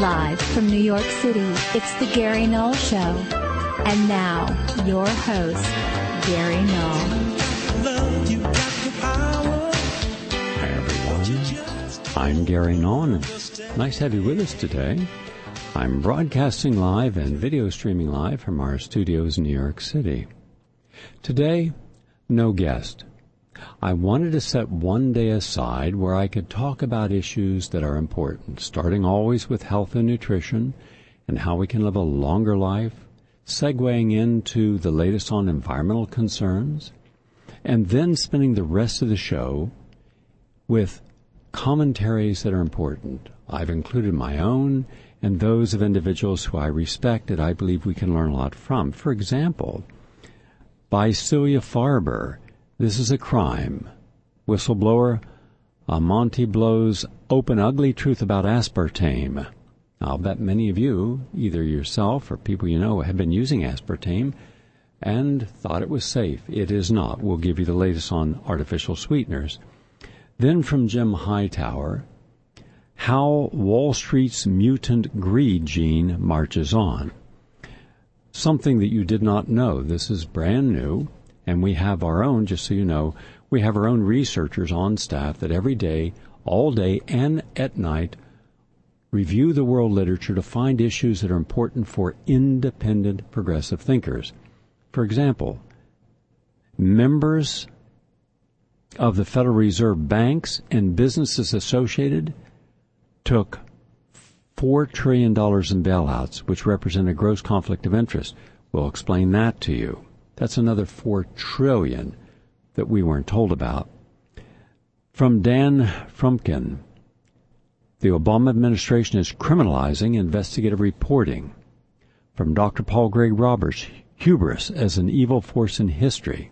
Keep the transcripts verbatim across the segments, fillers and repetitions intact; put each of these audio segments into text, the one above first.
Live from New York City, it's the Gary Null Show. And now, your host, Gary Null. Love, you got the power. Hi, everyone. I'm Gary Null, and nice to have you with us today. I'm broadcasting live and video streaming live from our studios in New York City. Today, no guest. I wanted to set one day aside where I could talk about issues that are important, starting always with health and nutrition and how we can live a longer life, segueing into the latest on environmental concerns, and then spending the rest of the show with commentaries that are important. I've included my own and those of individuals who I respect that I believe we can learn a lot from. For example, by Celia Farber, This is a Crime. Whistleblower uh, Monty Blow's Open Ugly Truth About Aspartame. I'll bet many of you, either yourself or people you know, have been using aspartame and thought it was safe. It is not. We'll give you the latest on artificial sweeteners. Then from Jim Hightower, How Wall Street's Mutant Greed Gene Marches On. Something that you did not know. This is brand new. And we have our own, just so you know, we have our own researchers on staff that every day, all day, and at night, review the world literature to find issues that are important for independent progressive thinkers. For example, members of the Federal Reserve banks and businesses associated took four trillion dollars in bailouts, which represent a gross conflict of interest. We'll explain that to you. That's another four trillion dollars that we weren't told about. From Dan Frumkin, the Obama administration is criminalizing investigative reporting. From Doctor Paul Greg Roberts, hubris as an evil force in history.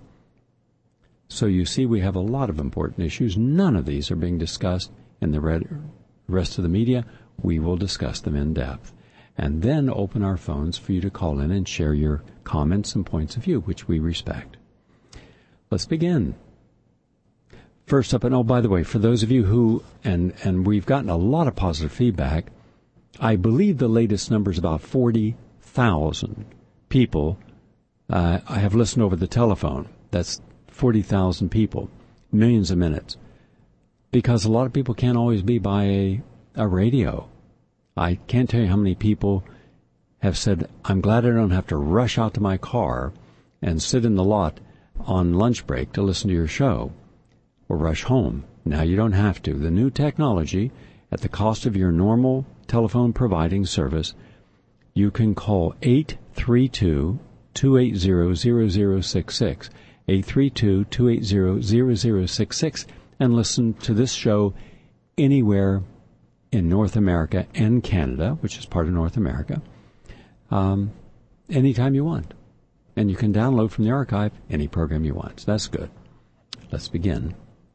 So you see, we have a lot of important issues. None of these are being discussed in the rest of the media. We will discuss them in depth. And then open our phones for you to call in and share your comments and points of view, which we respect. Let's begin. First up, and oh, by the way, for those of you who, and, and we've gotten a lot of positive feedback, I believe the latest number is about forty thousand people uh, I have listened over the telephone. That's forty thousand people, millions of minutes, because a lot of people can't always be by a, a radio. I can't tell you how many people have said, I'm glad I don't have to rush out to my car and sit in the lot on lunch break to listen to your show, or rush home. Now you don't have to. The new technology, at the cost of your normal telephone providing service, you can call eight three two, two eight zero, zero zero six six, eight three two, two eight zero, zero zero six six, and listen to this show anywhere in North America and Canada, which is part of North America, um, anytime you want. And you can download from the archive any program you want. So that's good. Let's begin.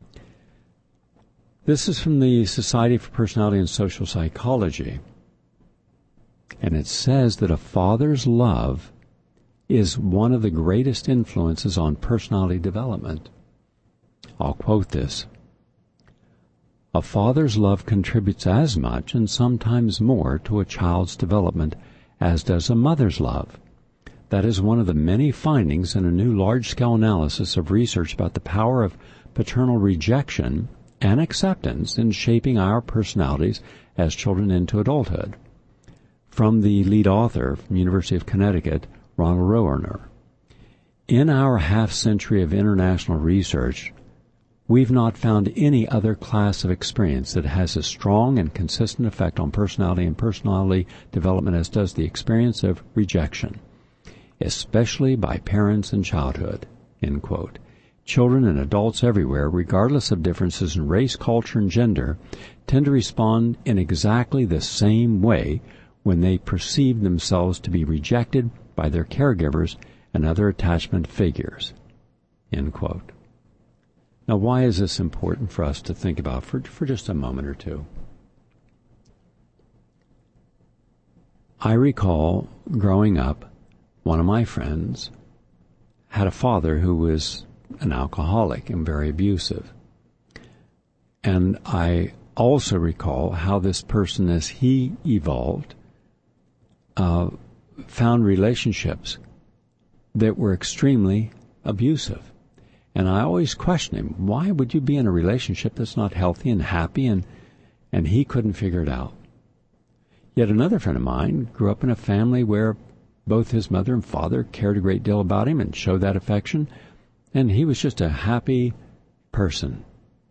This is from the Society for Personality and Social Psychology. And it says that a father's love is one of the greatest influences on personality development. I'll quote this. A father's love contributes as much and sometimes more to a child's development as does a mother's love. That is one of the many findings in a new large-scale analysis of research about the power of paternal rejection and acceptance in shaping our personalities as children into adulthood. From the lead author from University of Connecticut, Ronald Rohner. In our half-century of international research, we've not found any other class of experience that has a strong and consistent effect on personality and personality development as does the experience of rejection, especially by parents in childhood, end quote. Children and adults everywhere, regardless of differences in race, culture, and gender, tend to respond in exactly the same way when they perceive themselves to be rejected by their caregivers and other attachment figures, end quote. Now, why is this important for us to think about for, for just a moment or two? I recall growing up, one of my friends had a father who was an alcoholic and very abusive. And I also recall how this person, as he evolved, uh, found relationships that were extremely abusive. And I always question him, why would you be in a relationship that's not healthy and happy? And, and he couldn't figure it out. Yet another friend of mine grew up in a family where both his mother and father cared a great deal about him and showed that affection, and he was just a happy person.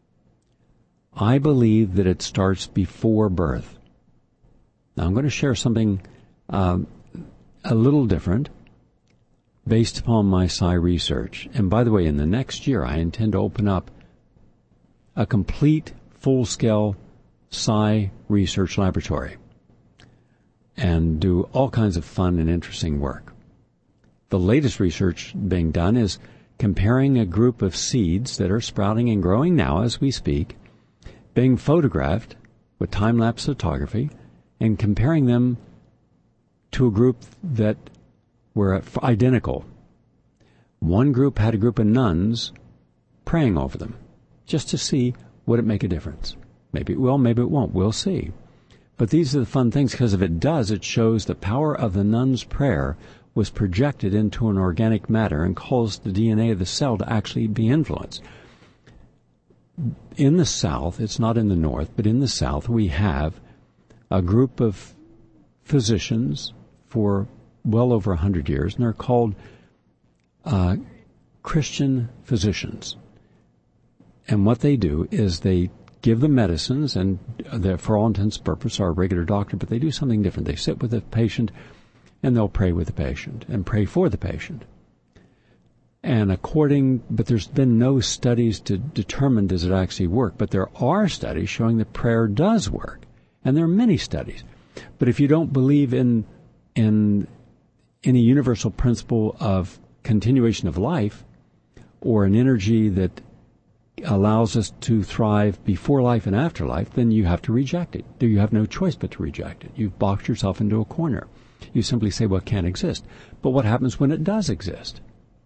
I believe that it starts before birth. Now I'm going to share something uh, a little different based upon my psi research. And by the way, in the next year I intend to open up a complete full-scale psi research laboratory and do all kinds of fun and interesting work. The latest research being done is comparing a group of seeds that are sprouting and growing now as we speak, being photographed with time-lapse photography, and comparing them to a group that were identical. One group had a group of nuns praying over them, just to see would it make a difference. Maybe it will, maybe it won't. We'll see. But these are the fun things, because if it does, it shows the power of the nun's prayer was projected into an organic matter and caused the D N A of the cell to actually be influenced. In the South, it's not in the North, but in the South, we have a group of physicians for well over a hundred years, and they're called uh, Christian physicians. And what they do is they give them medicines, and they, for all intents and purposes, are a regular doctor, but they do something different. They sit with the patient, and they'll pray with the patient, and pray for the patient. And according, but there's been no studies to determine does it actually work, but there are studies showing that prayer does work, and there are many studies. But if you don't believe in in any universal principle of continuation of life, or an energy that allows us to thrive before life and after life, then you have to reject it. You have no choice but to reject it. You've boxed yourself into a corner. You simply say, well, it can't exist. But what happens when it does exist?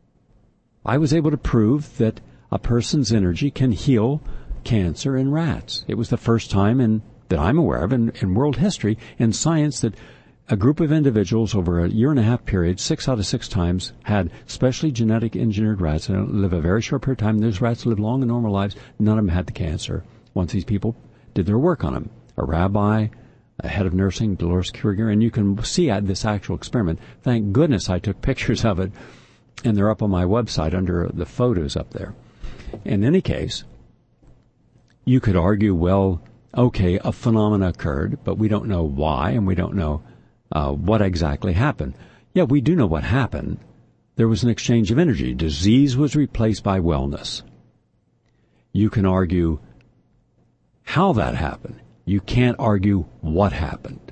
I was able to prove that a person's energy can heal cancer in rats. It was the first time in, that I'm aware of in, in world history, in science, that a group of individuals over a year and a half period, six out of six times, had specially genetic engineered rats that live a very short period of time. Those rats live long and normal lives. None of them had the cancer once these people did their work on them. A rabbi, a head of nursing, Dolores Krieger, and you can see this actual experiment. Thank goodness I took pictures of it, and they're up on my website under the photos up there. In any case, you could argue, well, okay, a phenomena occurred, but we don't know why, and we don't know Uh, what exactly happened. Yeah, we do know what happened. There was an exchange of energy. Disease was replaced by wellness. You can argue how that happened. You can't argue what happened.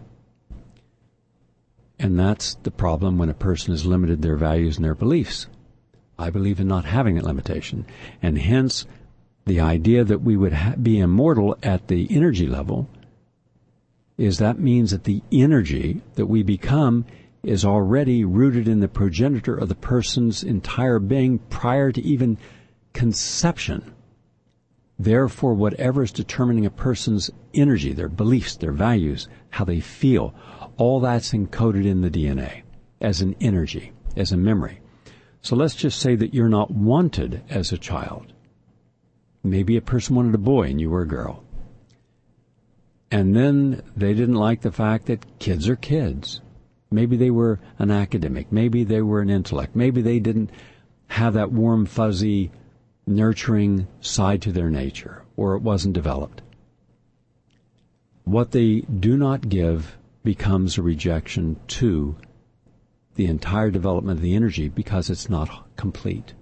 And that's the problem when a person has limited their values and their beliefs. I believe in not having that limitation. And hence, the idea that we would ha- be immortal at the energy level is that means that the energy that we become is already rooted in the progenitor of the person's entire being prior to even conception. Therefore, whatever is determining a person's energy, their beliefs, their values, how they feel, all that's encoded in the D N A as an energy, as a memory. So let's just say that you're not wanted as a child. Maybe a person wanted a boy and you were a girl. And then they didn't like the fact that kids are kids. Maybe they were an academic. Maybe they were an intellect. Maybe they didn't have that warm, fuzzy, nurturing side to their nature, or it wasn't developed. What they do not give becomes a rejection to the entire development of the energy because it's not complete.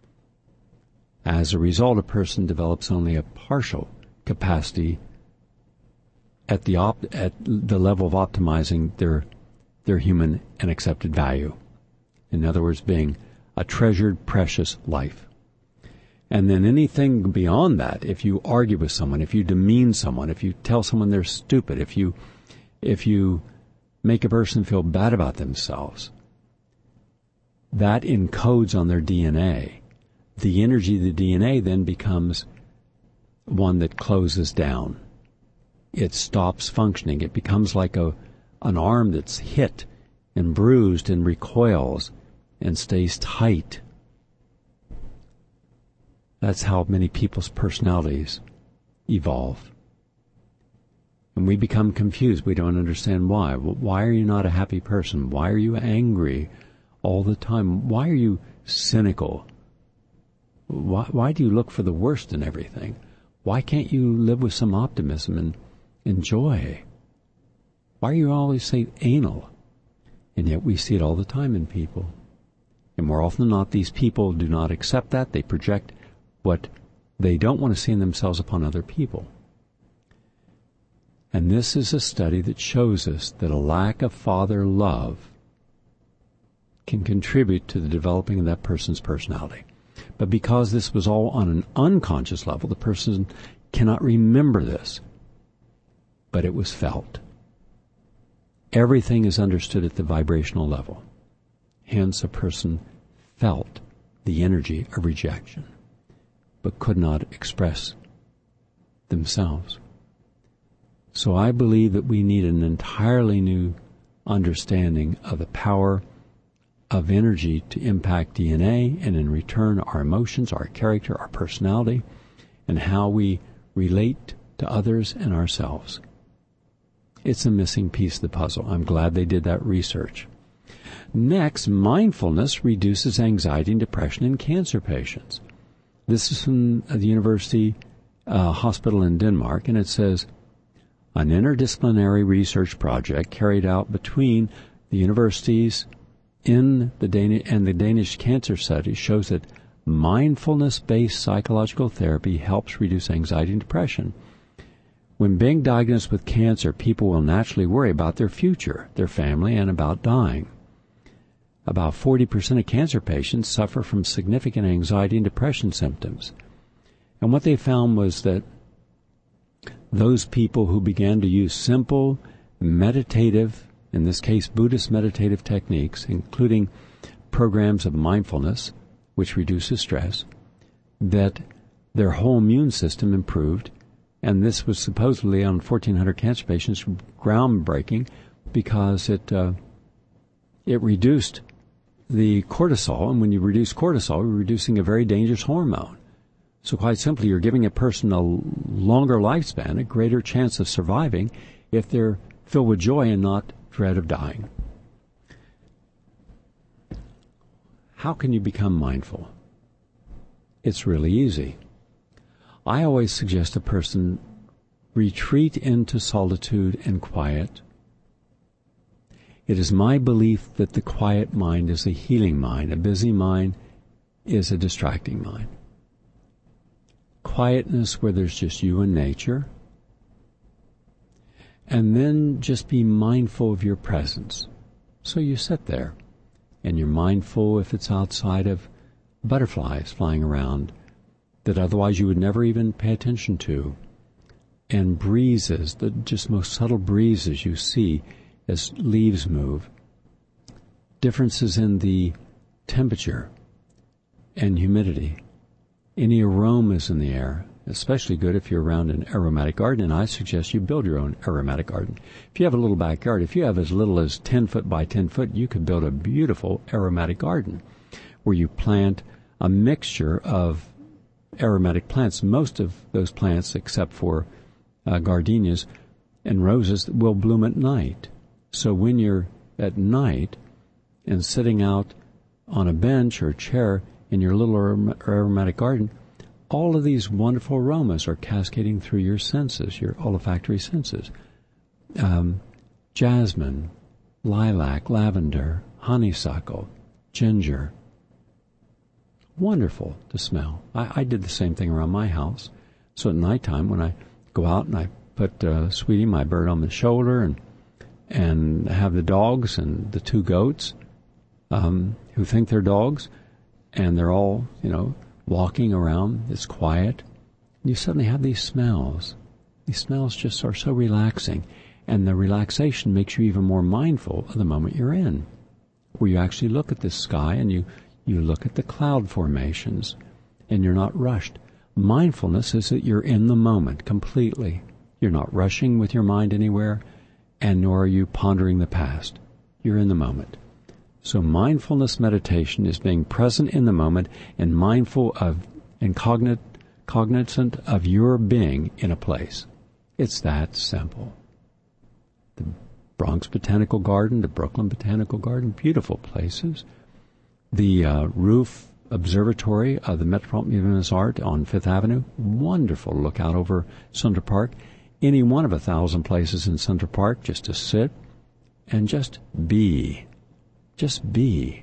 As a result, a person develops only a partial capacity at the op- at the level of optimizing their their human and accepted value. In other words, being a treasured, precious life. And then anything beyond that, if you argue with someone, if you demean someone, if you tell someone they're stupid, if you if you make a person feel bad about themselves, that encodes on their D N A. The energy of the D N A then becomes one that closes down. it stops functioning. It becomes like a an arm that's hit and bruised and recoils and stays tight. That's how many people's personalities evolve. And we become confused. We don't understand why. Why are you not a happy person? Why are you angry all the time? Why are you cynical? Why, why do you look for the worst in everything? Why can't you live with some optimism and enjoy? Why are you always say anal? And yet we see it all the time in people. And more often than not, these people do not accept that. They project what they don't want to see in themselves upon other people. And this is a study that shows us that a lack of father love can contribute to the developing of that person's personality. But because this was all on an unconscious level, the person cannot remember this. But it was felt. Everything is understood at the vibrational level. Hence, a person felt the energy of rejection, but could not express themselves. So I believe that we need an entirely new understanding of the power of energy to impact D N A, and in return our emotions, our character, our personality, and how we relate to others and ourselves. It's a missing piece of the puzzle. I'm glad they did that research. Next, mindfulness reduces anxiety and depression in cancer patients. This is from the University uh, Hospital in Denmark, and it says, an interdisciplinary research project carried out between the universities in the Dan- and the Danish Cancer Study shows that mindfulness-based psychological therapy helps reduce anxiety and depression. When being diagnosed with cancer, people will naturally worry about their future, their family, and about dying. About forty percent of cancer patients suffer from significant anxiety and depression symptoms. And what they found was that those people who began to use simple, meditative, in this case Buddhist meditative techniques, including programs of mindfulness, which reduces stress, that their whole immune system improved. And this was supposedly on fourteen hundred cancer patients groundbreaking because it uh, it reduced the cortisol. And when you reduce cortisol, you're reducing a very dangerous hormone. So quite simply, you're giving a person a longer lifespan, a greater chance of surviving if they're filled with joy and not dread of dying. How can you become mindful? It's really easy. I always suggest a person retreat into solitude and quiet. It is my belief that the quiet mind is a healing mind. A busy mind is a distracting mind. Quietness where there's just you and nature. And then just be mindful of your presence. So you sit there and you're mindful if it's outside of butterflies flying around that otherwise you would never even pay attention to, and breezes, the just most subtle breezes you see as leaves move, differences in the temperature and humidity, any aromas in the air, especially good if you're around an aromatic garden, and I suggest you build your own aromatic garden. If you have a little backyard, if you have as little as ten foot by ten foot, you could build a beautiful aromatic garden where you plant a mixture of aromatic plants. Most of those plants, except for uh, gardenias and roses, will bloom at night. So when you're at night and sitting out on a bench or chair in your little arom- aromatic garden, all of these wonderful aromas are cascading through your senses, your olfactory senses. Um, jasmine, lilac, lavender, honeysuckle, ginger. Wonderful to smell. I, I did the same thing around my house. So at nighttime, when I go out and I put uh, Sweetie, my bird, on the shoulder, and and have the dogs and the two goats um, who think they're dogs, and they're all, you know, walking around. It's quiet. You suddenly have these smells. These smells just are so relaxing, and the relaxation makes you even more mindful of the moment you're in, where you actually look at the sky and you You look at the cloud formations, and you're not rushed. Mindfulness is that you're in the moment completely. You're not rushing with your mind anywhere, and nor are you pondering the past. You're in the moment. So mindfulness meditation is being present in the moment and mindful of and cognit, cognizant of your being in a place. It's that simple. The Bronx Botanical Garden, the Brooklyn Botanical Garden, beautiful places. The uh, roof observatory of the Metropolitan Museum of Art on Fifth Avenue, wonderful look out over Central Park. Any one of a thousand places in Central Park just to sit and just be. Just be.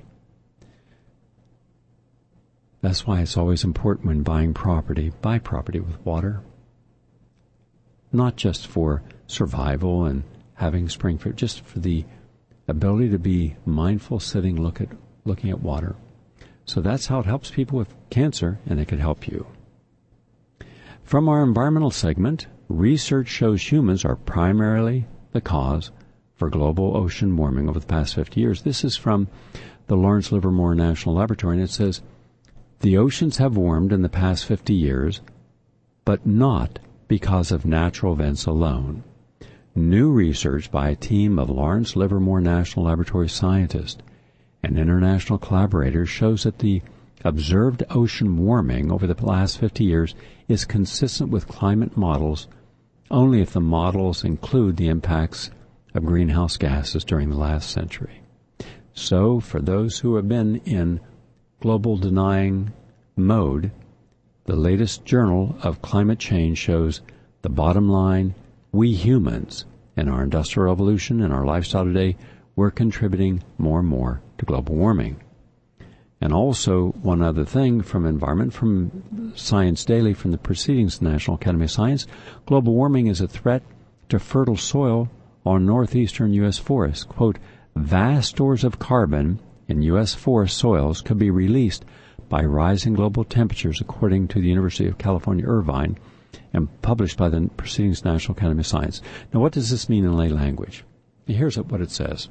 That's why it's always important when buying property, buy property with water. Not just for survival and having spring fruit, just for the ability to be mindful, sitting, look at, looking at water. So that's how it helps people with cancer, and it could help you. From our environmental segment, research shows humans are primarily the cause for global ocean warming over the past fifty years. This is from the Lawrence Livermore National Laboratory, and it says, the oceans have warmed in the past fifty years, but not because of natural events alone. New research by a team of Lawrence Livermore National Laboratory scientists and international collaborators shows that the observed ocean warming over the last fifty years is consistent with climate models only if the models include the impacts of greenhouse gases during the last century. So, for those who have been in global denying mode, the latest Journal of Climate Change shows the bottom line: we humans, in our industrial revolution and our lifestyle today, we're contributing more and more to global warming. And also, one other thing from environment, from Science Daily, from the Proceedings of the National Academy of Science, global warming is a threat to fertile soil on northeastern U S forests. Quote, vast stores of carbon in U S forest soils could be released by rising global temperatures, according to the University of California, Irvine, and published by the Proceedings of the National Academy of Science. Now, what does this mean in lay language? Here's what it says.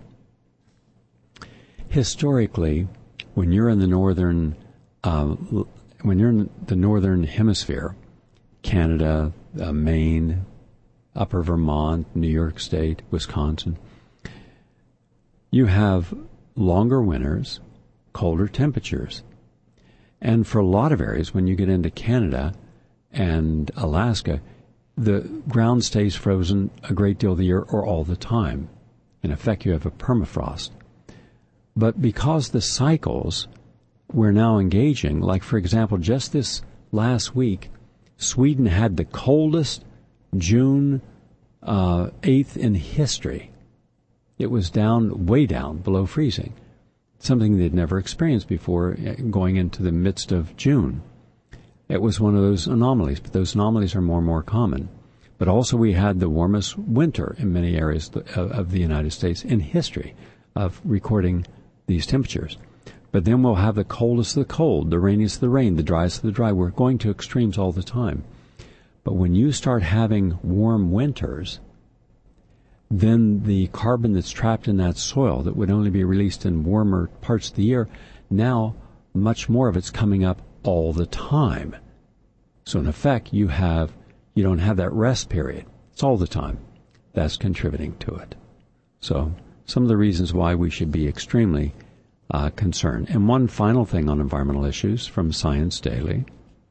Historically, when you're in the northern, uh, when you're in the northern hemisphere, Canada, uh, Maine, Upper Vermont, New York State, Wisconsin, you have longer winters, colder temperatures. And for a lot of areas, when you get into Canada and Alaska, the ground stays frozen a great deal of the year or all the time. In effect, you have a permafrost. But because the cycles we're now engaging, like, for example, just this last week, Sweden had the coldest June uh, eighth in history. It was down, way down, below freezing, something they'd never experienced before going into the midst of June. It was one of those anomalies, but those anomalies are more and more common. But also we had the warmest winter in many areas of the United States in history of recording these temperatures. But then we'll have the coldest of the cold, the rainiest of the rain, the driest of the dry. We're going to extremes all the time. But when you start having warm winters, then the carbon that's trapped in that soil that would only be released in warmer parts of the year, now much more of it's coming up all the time. So in effect, you have you don't have that rest period. It's all the time. That's contributing to it. So some of the reasons why we should be extremely uh, concerned. And one final thing on environmental issues from Science Daily.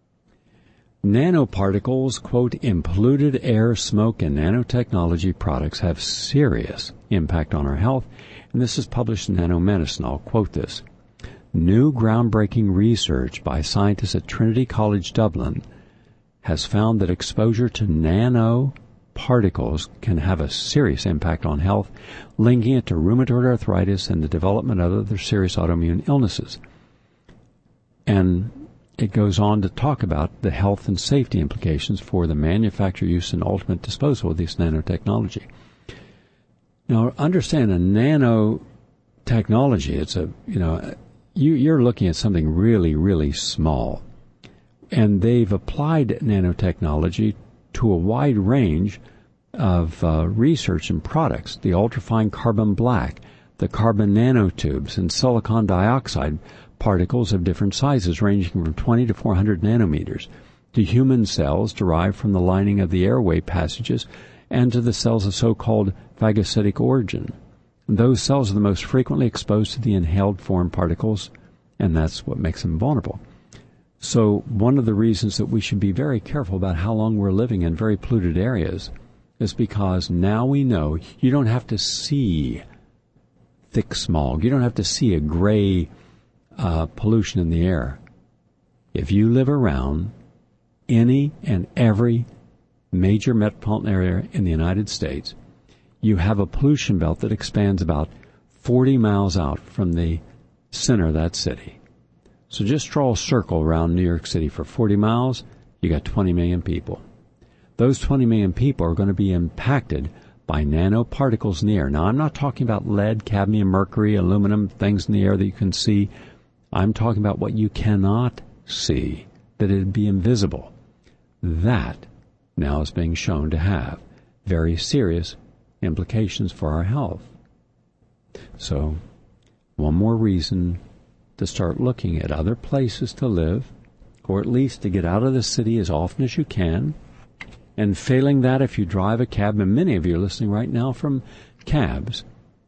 Nanoparticles, quote, in polluted air, smoke, and nanotechnology products have serious impact on our health. And this is published in Nanomedicine. I'll quote this. New groundbreaking research by scientists at Trinity College Dublin has found that exposure to nanoparticles can have a serious impact on health, linking it to rheumatoid arthritis and the development of other serious autoimmune illnesses. And it goes on to talk about the health and safety implications for the manufacture, use, and ultimate disposal of this nanotechnology. Now, understand a nanotechnology, it's a, you know, you, you're looking at something really, really small. And they've applied nanotechnology to a wide range of uh, research and products. The ultrafine carbon black, the carbon nanotubes, and silicon dioxide particles of different sizes ranging from twenty to four hundred nanometers. to human cells derived from the lining of the airway passages and to the cells of so-called phagocytic origin. Those cells are the most frequently exposed to the inhaled foreign particles, and that's what makes them vulnerable. So one of the reasons that we should be very careful about how long we're living in very polluted areas is because now we know you don't have to see thick smog. You don't have to see a gray uh, pollution in the air. If you live around any and every major metropolitan area in the United States, you have a pollution belt that expands about forty miles out from the center of that city. So just draw a circle around New York City for forty miles, you got twenty million people. Those twenty million people are going to be impacted by nanoparticles in the air. Now, I'm not talking about lead, cadmium, mercury, aluminum, things in the air that you can see. I'm talking about what you cannot see, that it'd be invisible. That now is being shown to have very serious implications for our health. So, one more reason to start looking at other places to live, or at least to get out of the city as often as you can. And failing that, if you drive a cab, and many of you are listening right now from cabs,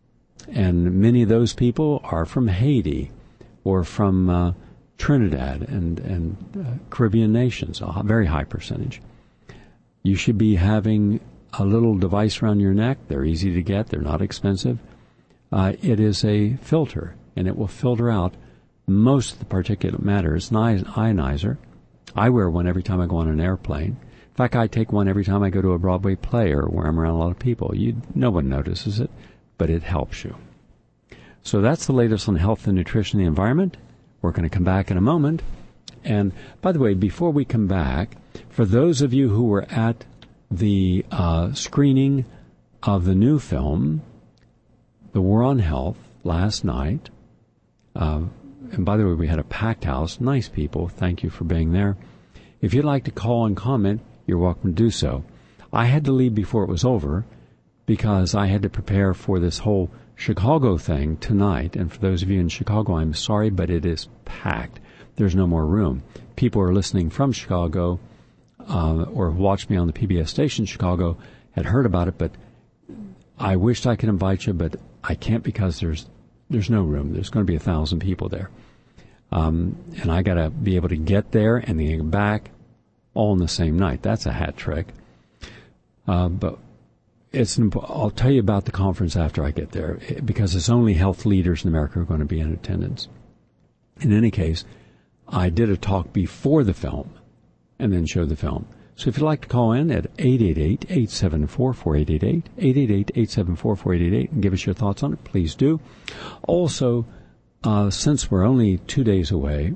and many of those people are from Haiti or from uh, Trinidad and, and uh, Caribbean nations, a very high percentage. You should be having a little device around your neck. They're easy to get. They're not expensive. Uh, it is a filter, and it will filter out most of the particulate matter. It's an ionizer. I wear one every time I go on an airplane. In fact, I take one every time I go to a Broadway play or where I'm around a lot of people. You, no one notices it, but it helps you. So that's the latest on health and nutrition and the environment. We're going to come back in a moment. And by the way, before we come back, for those of you who were at the uh, screening of the new film, The War on Health, last night, uh, and by the way, we had a packed house, nice people, thank you for being there. If you'd like to call and comment, you're welcome to do so. I had to leave before it was over because I had to prepare for this whole Chicago thing tonight. And for those of you in Chicago, I'm sorry, but it is packed. There's no more room. People who are listening from Chicago uh, or watched me on the P B S station Chicago had heard about it, but I wished I could invite you, but I can't because there's there's no room. There's going to be a thousand people there. Um, and I got to be able to get there and then get back all in the same night. That's a hat trick. Uh, but it's I'll tell you about the conference after I get there because it's only health leaders in America who are going to be in attendance. In any case, I did a talk before the film and then showed the film. So if you'd like to call in at eight eight eight, eight seven four, four eight eight eight, eight eight eight, eight seven four, four eight eight eight, and give us your thoughts on it, please do. Also, uh, since we're only two days away,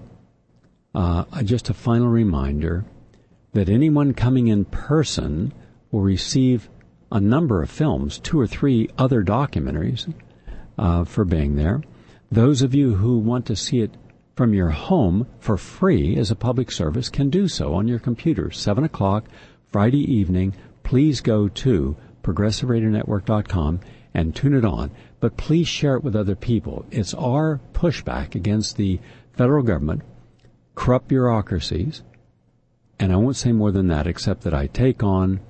uh, just a final reminder that anyone coming in person will receive a number of films, two or three other documentaries uh, for being there. Those of you who want to see it from your home for free as a public service can do so on your computer. seven o'clock Friday evening. Please go to progressive radio network dot com and tune it on. But please share it with other people. It's our pushback against the federal government, corrupt bureaucracies, and I won't say more than that except that I take on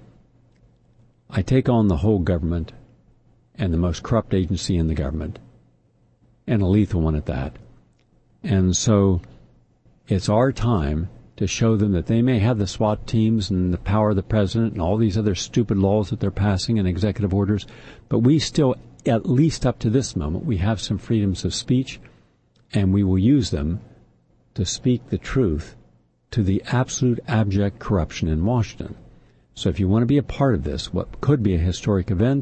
I take on the whole government and the most corrupt agency in the government, and a lethal one at that. And so it's our time to show them that they may have the SWAT teams and the power of the president and all these other stupid laws that they're passing and executive orders, but we still, at least up to this moment, we have some freedoms of speech, and we will use them to speak the truth to the absolute abject corruption in Washington. So if you want to be a part of this, what could be a historic event,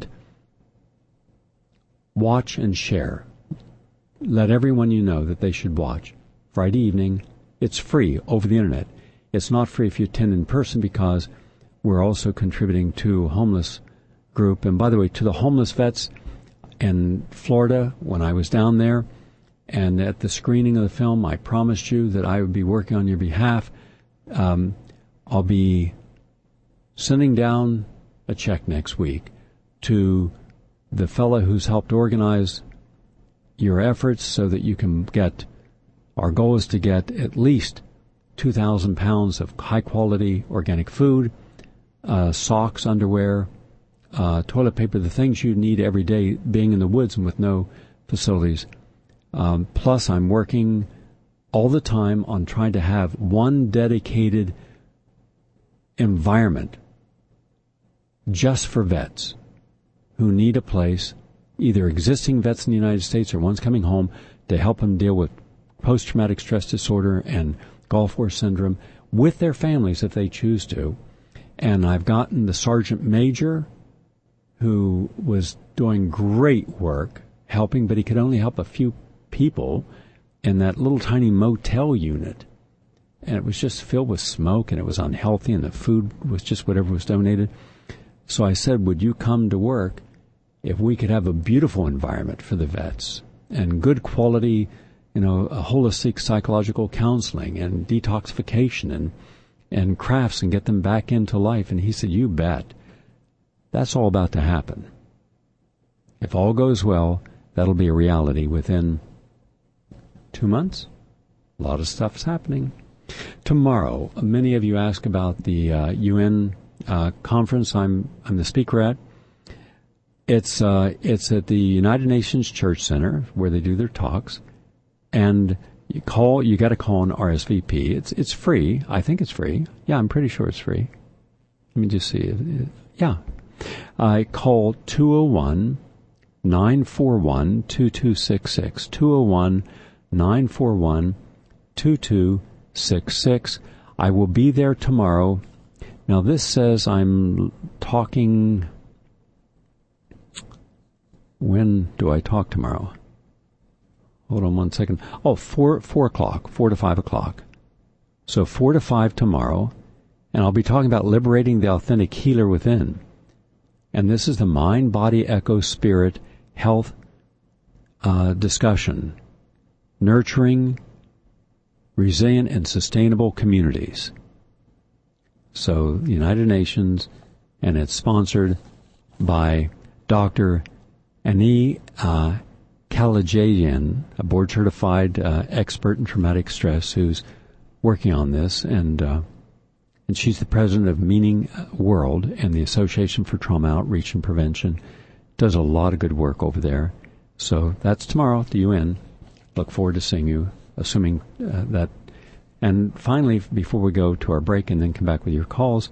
watch and share. Let everyone you know that they should watch. Friday evening, it's free over the internet. It's not free if you attend in person because we're also contributing to a homeless group. And by the way, to the homeless vets in Florida, when I was down there, and at the screening of the film, I promised you that I would be working on your behalf. Um, I'll be sending down a check next week to the fellow who's helped organize your efforts so that you can get, our goal is to get at least two thousand pounds of high-quality organic food, uh, socks, underwear, uh, toilet paper, the things you need every day being in the woods and with no facilities. Um, plus, I'm working all the time on trying to have one dedicated environment just for vets who need a place, either existing vets in the United States or ones coming home, to help them deal with post-traumatic stress disorder and Gulf War syndrome with their families if they choose to. And I've gotten the sergeant major who was doing great work helping, but he could only help a few people in that little tiny motel unit. And it was just filled with smoke, and it was unhealthy, and the food was just whatever was donated. So I said, would you come to work if we could have a beautiful environment for the vets and good quality, you know, a holistic psychological counseling and detoxification and and crafts and get them back into life? And he said, you bet. That's all about to happen. If all goes well, that'll be a reality within two months. A lot of stuff's happening. Tomorrow, many of you ask about the uh, U N uh, conference I'm I'm the speaker at. It's uh, it's at the United Nations Church Center where they do their talks, and you call. You got to call an R S V P. It's it's free. I think it's free. Yeah, I'm pretty sure it's free. Let me just see. Yeah, I call two oh one, nine four one, two two six six. two oh one, nine four one, two two six six. I will be there tomorrow. Now this says I'm talking. When do I talk tomorrow? Hold on one second. Oh, four, four o'clock, four to five o'clock. So four to five tomorrow, and I'll be talking about liberating the authentic healer within. And this is the mind, body, echo, spirit, health uh, discussion. Nurturing resilient and sustainable communities. So the United Nations, and it's sponsored by Doctor Ani uh, Kalajadian, a board-certified uh, expert in traumatic stress who's working on this, and uh, and she's the president of Meaning World and the Association for Trauma Outreach and Prevention. Does a lot of good work over there. So that's tomorrow at the U N. Look forward to seeing you, assuming uh, that. And finally, before we go to our break and then come back with your calls,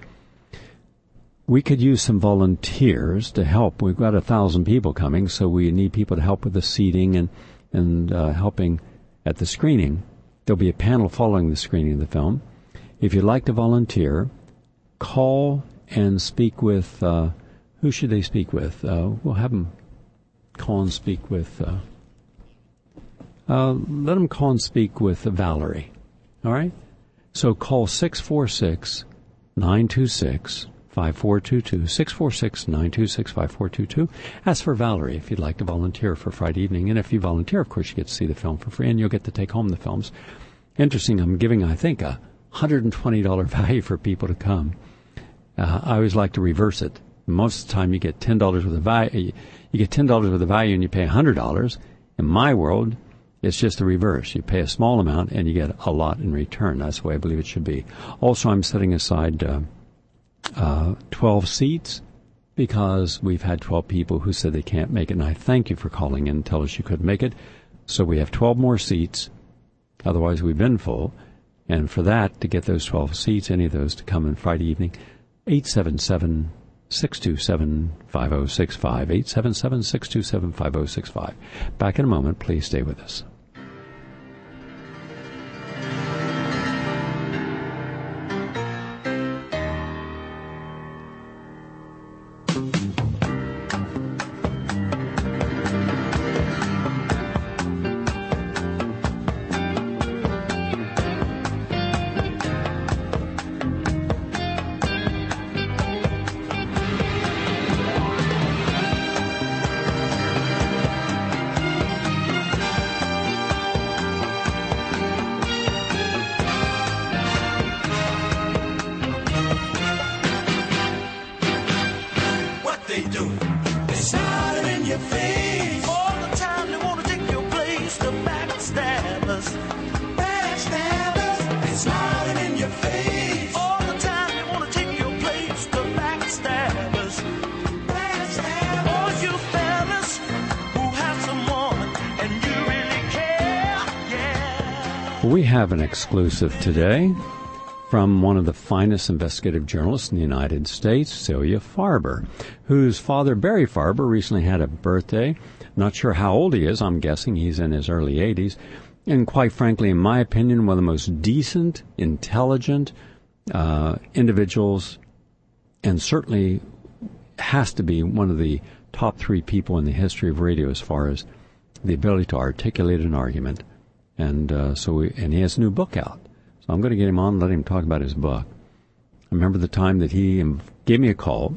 we could use some volunteers to help. We've got a thousand people coming, so we need people to help with the seating and, and uh, helping at the screening. There'll be a panel following the screening of the film. If you'd like to volunteer, call and speak with, uh, who should they speak with? Uh, we'll have them call and speak with, uh, uh, let them call and speak with Valerie. All right? So call six four six, nine two six, five four two two, six four six, nine two six, five four two two. Ask for Valerie if you'd like to volunteer for Friday evening. And if you volunteer, of course, you get to see the film for free, and you'll get to take home the films. Interesting, I'm giving, I think, a one hundred twenty dollars value for people to come. Uh, I always like to reverse it. Most of the time, you get ten dollars worth of value. You get ten dollars worth of value, and you pay one hundred dollars. In my world, it's just the reverse. You pay a small amount, and you get a lot in return. That's the way I believe it should be. Also, I'm setting aside uh, uh, twelve seats because we've had twelve people who said they can't make it, and I thank you for calling in and tell us you couldn't make it. So we have twelve more seats. Otherwise, we've been full. And for that, to get those twelve seats, any of those to come in Friday evening, eight seven seven, six two seven, five oh six five, eight seven seven, six two seven, five oh six five. Back in a moment. Please stay with us. We have an exclusive today from one of the finest investigative journalists in the United States, Celia Farber, whose father, Barry Farber, recently had a birthday. Not sure how old he is. I'm guessing he's in his early eighties. And quite frankly, in my opinion, one of the most decent, intelligent uh, individuals, and certainly has to be one of the top three people in the history of radio as far as the ability to articulate an argument. And uh, so, we, and he has a new book out. So I'm going to get him on and let him talk about his book. I remember the time that he gave me a call,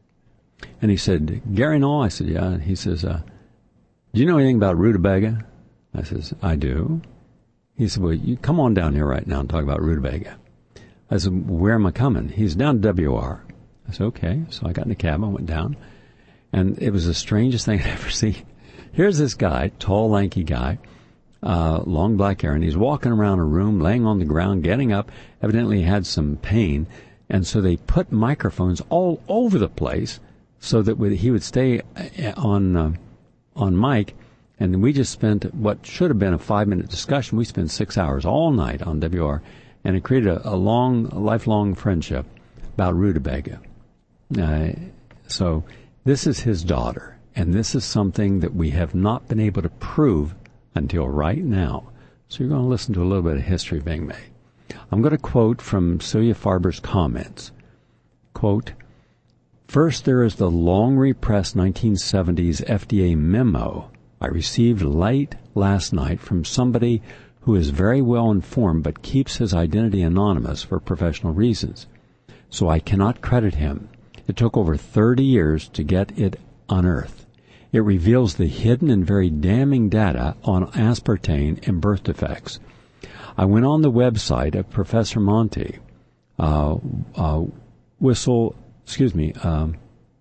and he said, "Gary Null?" I said, "Yeah." And he says, uh, "Do you know anything about rutabaga?" I says, "I do." He said, "Well, you come on down here right now and talk about rutabaga." I said, "Where am I coming?" He's down to W R. I said, "Okay." So I got in the cab, I went down, and it was the strangest thing I'd ever seen. Here's this guy, tall, lanky guy, Uh, long black hair, and he's walking around a room, laying on the ground, getting up. Evidently he had some pain, and so they put microphones all over the place so that he would stay on uh, on mic. And we just spent what should have been a five-minute discussion. We spent six hours all night on W R, and it created a, a long, a lifelong friendship about rutabaga. Uh, so this is his daughter, and this is something that we have not been able to prove until right now. So you're going to listen to a little bit of history being made. I'm going to quote from Celia Farber's comments. Quote, "First, there is the long-repressed nineteen seventies F D A memo I received late last night from somebody who is very well informed but keeps his identity anonymous for professional reasons. So I cannot credit him. It took over thirty years to get it unearthed. It reveals the hidden and very damning data on aspartame and birth defects. I went on the website of Professor Monte, uh, uh, whistle, excuse me, um,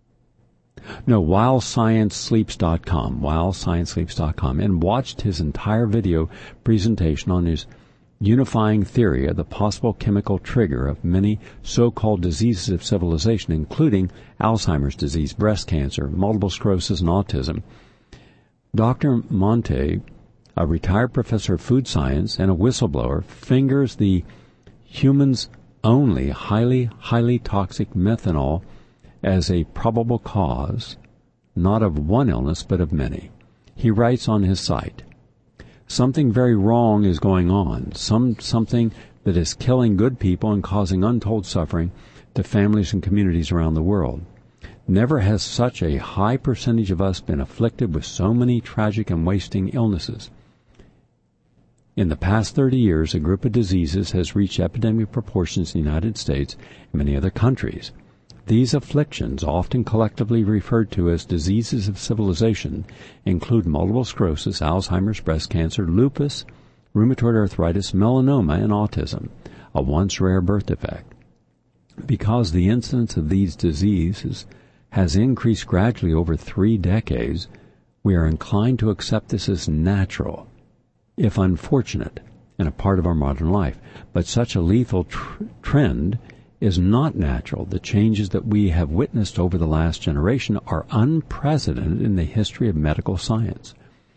no, while science sleeps dot com, while science sleeps dot com, and watched his entire video presentation on his unifying theory of the possible chemical trigger of many so-called diseases of civilization, including Alzheimer's disease, breast cancer, multiple sclerosis, and autism. Doctor Monte, a retired professor of food science and a whistleblower, fingers the humans-only highly, highly toxic methanol as a probable cause, not of one illness, but of many. He writes on his site, "Something very wrong is going on, some something that is killing good people and causing untold suffering to families and communities around the world. Never has such a high percentage of us been afflicted with so many tragic and wasting illnesses. In the past thirty years, a group of diseases has reached epidemic proportions in the United States and many other countries. These afflictions, often collectively referred to as diseases of civilization, include multiple sclerosis, Alzheimer's, breast cancer, lupus, rheumatoid arthritis, melanoma, and autism, a once rare birth defect. Because the incidence of these diseases has increased gradually over three decades, we are inclined to accept this as natural, if unfortunate, and a part of our modern life. But such a lethal tr- trend is not natural. The changes that we have witnessed over the last generation are unprecedented in the history of medical science.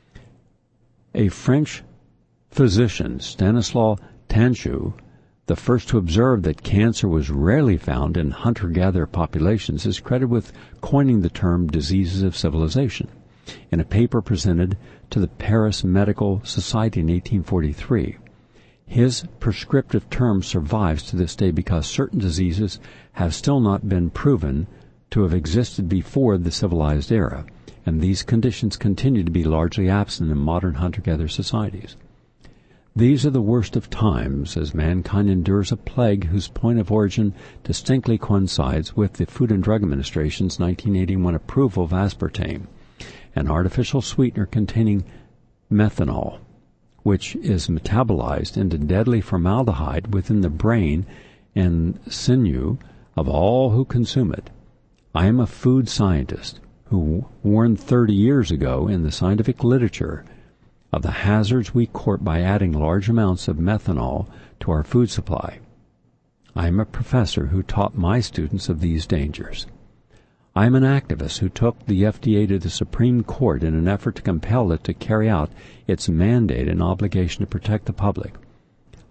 A French physician, Stanislas Tanchou, the first to observe that cancer was rarely found in hunter-gatherer populations, is credited with coining the term diseases of civilization in a paper presented to the Paris Medical Society in eighteen forty-three. His prescriptive term survives to this day because certain diseases have still not been proven to have existed before the civilized era, and these conditions continue to be largely absent in modern hunter-gatherer societies. These are the worst of times as mankind endures a plague whose point of origin distinctly coincides with the Food and Drug Administration's nineteen eighty-one approval of aspartame, an artificial sweetener containing methanol, which is metabolized into deadly formaldehyde within the brain and sinew of all who consume it. I am a food scientist who warned thirty years ago in the scientific literature of the hazards we court by adding large amounts of methanol to our food supply. I am a professor who taught my students of these dangers. I am an activist who took the F D A to the Supreme Court in an effort to compel it to carry out its mandate and obligation to protect the public.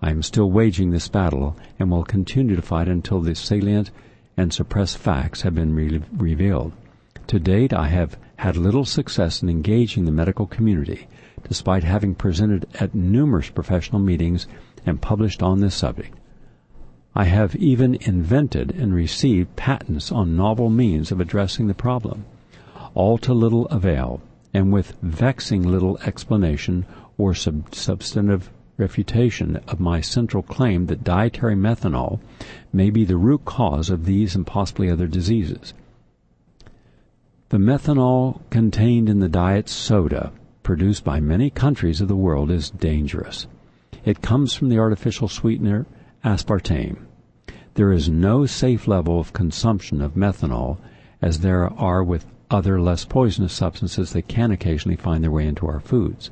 I am still waging this battle and will continue to fight until the salient and suppressed facts have been re- revealed. To date, I have had little success in engaging the medical community, despite having presented at numerous professional meetings and published on this subject. I have even invented and received patents on novel means of addressing the problem, all to little avail, and with vexing little explanation or sub- substantive refutation of my central claim that dietary methanol may be the root cause of these and possibly other diseases. The methanol contained in the diet soda produced by many countries of the world is dangerous. It comes from the artificial sweetener aspartame. There is no safe level of consumption of methanol, as there are with other less poisonous substances that can occasionally find their way into our foods.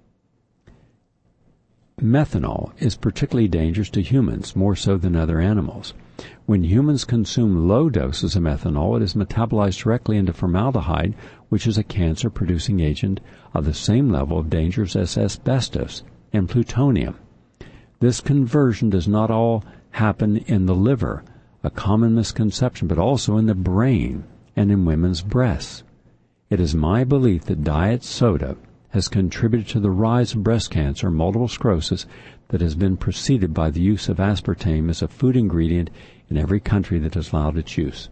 Methanol is particularly dangerous to humans, more so than other animals. When humans consume low doses of methanol, it is metabolized directly into formaldehyde, which is a cancer-producing agent of the same level of danger as asbestos and plutonium. This conversion does not all happen in the liver, a common misconception, but also in the brain and in women's breasts. It is my belief that diet soda has contributed to the rise of breast cancer and multiple sclerosis that has been preceded by the use of aspartame as a food ingredient in every country that has allowed its use.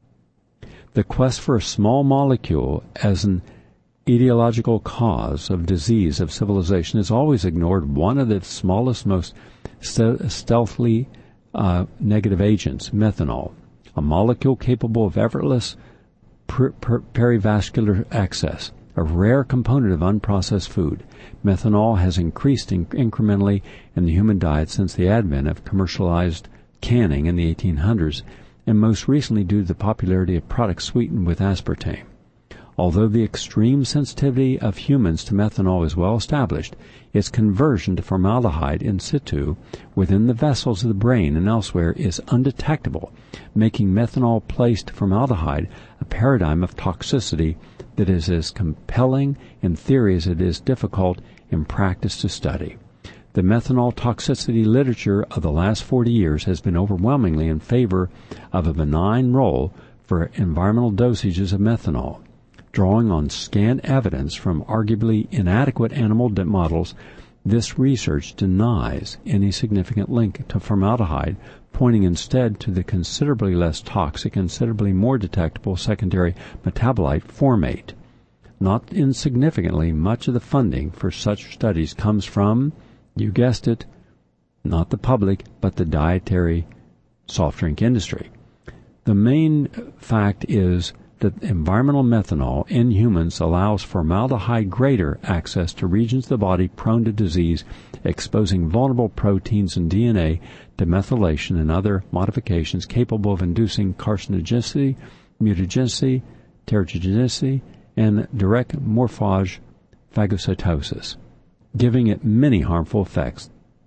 The quest for a small molecule as an etiological cause of disease of civilization has always ignored one of the smallest, most stealthily uh, negative agents, methanol, a molecule capable of effortless per- per- perivascular access, a rare component of unprocessed food. Methanol has increased in- incrementally in the human diet since the advent of commercialized canning in the eighteen hundreds, and most recently due to the popularity of products sweetened with aspartame. Although the extreme sensitivity of humans to methanol is well established, its conversion to formaldehyde in situ within the vessels of the brain and elsewhere is undetectable, making methanol-placed formaldehyde a paradigm of toxicity that is as compelling in theory as it is difficult in practice to study. The methanol toxicity literature of the last forty years has been overwhelmingly in favor of a benign role for environmental dosages of methanol. Drawing on scant evidence from arguably inadequate animal models, this research denies any significant link to formaldehyde, pointing instead to the considerably less toxic, considerably more detectable secondary metabolite formate. Not insignificantly, much of the funding for such studies comes from, you guessed it, not the public, but the dietary soft drink industry. The main fact is that environmental methanol in humans allows formaldehyde greater access to regions of the body prone to disease, exposing vulnerable proteins and D N A to methylation and other modifications capable of inducing carcinogenicity, mutagenicity, teratogenicity, and direct morphage phagocytosis, giving it many harmful effects.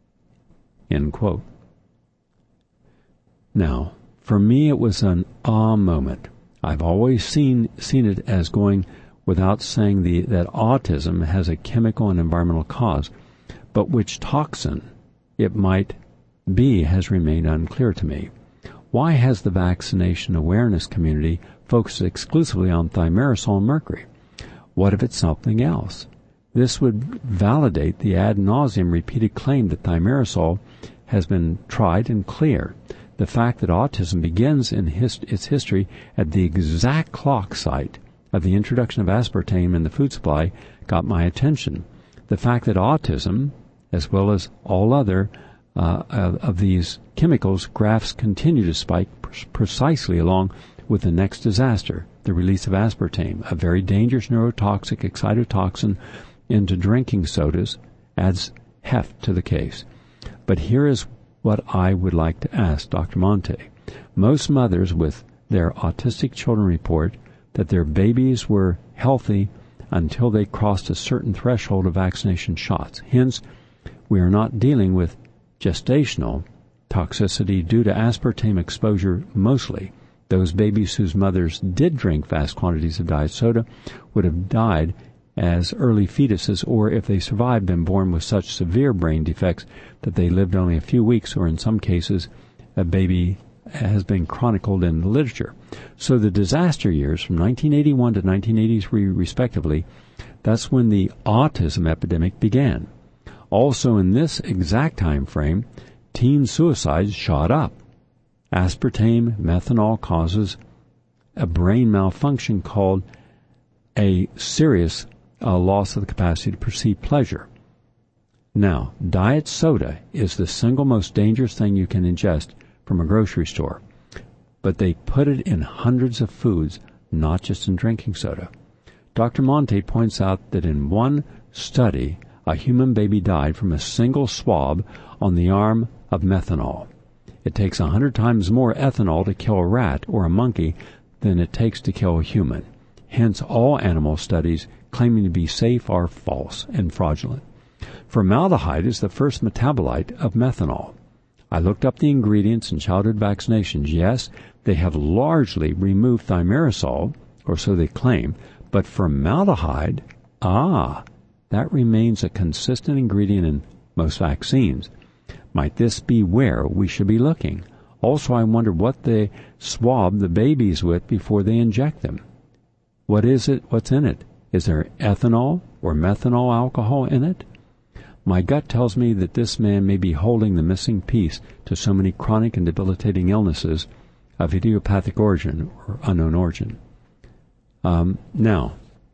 End quote. Now, for me it was an ah moment. I've always seen seen it as going without saying the, that autism has a chemical and environmental cause, but which toxin it might be has remained unclear to me. Why has the vaccination awareness community focused exclusively on thimerosal and mercury? What if it's something else? This would validate the ad nauseum repeated claim that thimerosal has been tried and cleared. The fact that autism begins in his, its history at the exact clock site of the introduction of aspartame in the food supply got my attention. The fact that autism, as well as all other uh, of, of these chemicals, graphs continue to spike pr- precisely along with the next disaster, the release of aspartame, a very dangerous neurotoxic excitotoxin into drinking sodas, adds heft to the case. But here is what I would like to ask Doctor Monte. Most mothers with their autistic children report that their babies were healthy until they crossed a certain threshold of vaccination shots. Hence, we are not dealing with gestational toxicity due to aspartame exposure mostly. Those babies whose mothers did drink vast quantities of diet soda would have died as early fetuses, or if they survived, been born with such severe brain defects that they lived only a few weeks, or in some cases, a baby has been chronicled in the literature. So the disaster years from nineteen eighty-one to nineteen eighty-three, respectively, that's when the autism epidemic began. Also in this exact time frame, teen suicides shot up. Aspartame methanol causes a brain malfunction called a serious uh, loss of the capacity to perceive pleasure. Now, diet soda is the single most dangerous thing you can ingest from a grocery store, but they put it in hundreds of foods, not just in drinking soda. Doctor Monte points out that in one study, a human baby died from a single swab on the arm of methanol. It takes a hundred times more ethanol to kill a rat or a monkey than it takes to kill a human. Hence, all animal studies claiming to be safe are false and fraudulent. Formaldehyde is the first metabolite of methanol. I looked up the ingredients in childhood vaccinations. Yes, they have largely removed thimerosal, or so they claim, but formaldehyde, ah, that remains a consistent ingredient in most vaccines. Might this be where we should be looking? Also, I wonder what they swab the babies with before they inject them. What is it? What's in it? Is there ethanol or methanol alcohol in it? My gut tells me that this man may be holding the missing piece to so many chronic and debilitating illnesses of idiopathic origin or unknown origin. Um, now,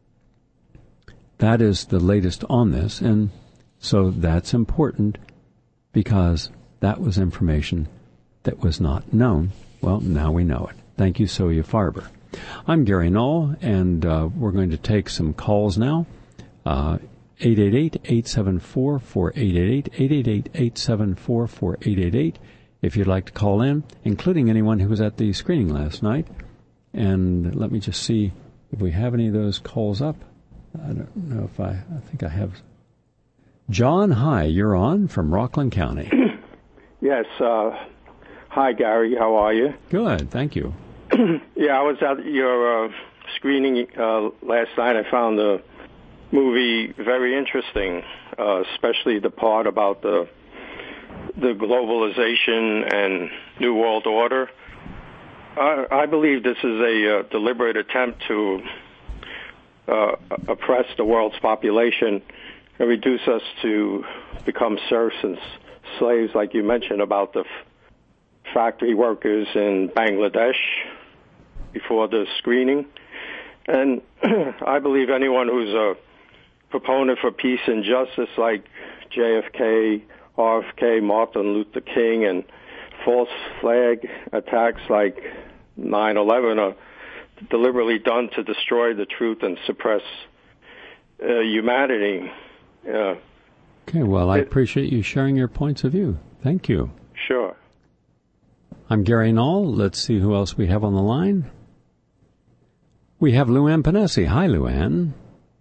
that is the latest on this, and so that's important because that was information that was not known. Well, now we know it. Thank you, Soya Farber. I'm Gary Null, and uh, we're going to take some calls now. Uh, eight eight eight, eight seven four, four eight eight eight, eight eight eight, eight seven four, four eight eight eight, if you'd like to call in, including anyone who was at the screening last night. And let me just see if we have any of those calls up. I don't know if I, I think I have. John, hi, you're on from Rockland County. Yes, uh, hi Gary, how are you? Good, thank you. Yeah, I was at your uh, screening uh, last night. I found the movie very interesting, uh, especially the part about the the globalization and New World Order. I, I believe this is a uh, deliberate attempt to uh, oppress the world's population and reduce us to become serfs and slaves, like you mentioned about the f- factory workers in Bangladesh before the screening. And I believe anyone who's a proponent for peace and justice, like J F K, R F K, Martin Luther King, and false flag attacks like nine eleven are deliberately done to destroy the truth and suppress uh, humanity. Uh, okay, well, I it, appreciate you sharing your points of view. Thank you. Sure. I'm Gary Null. Let's see who else we have on the line. We have Luann Panesi. Hi, Luann.